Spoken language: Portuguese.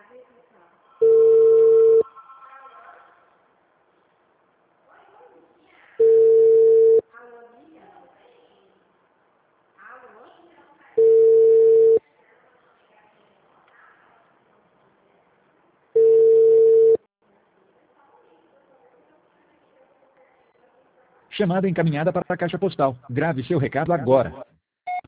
Chamada encaminhada para a caixa postal. Grave seu recado agora.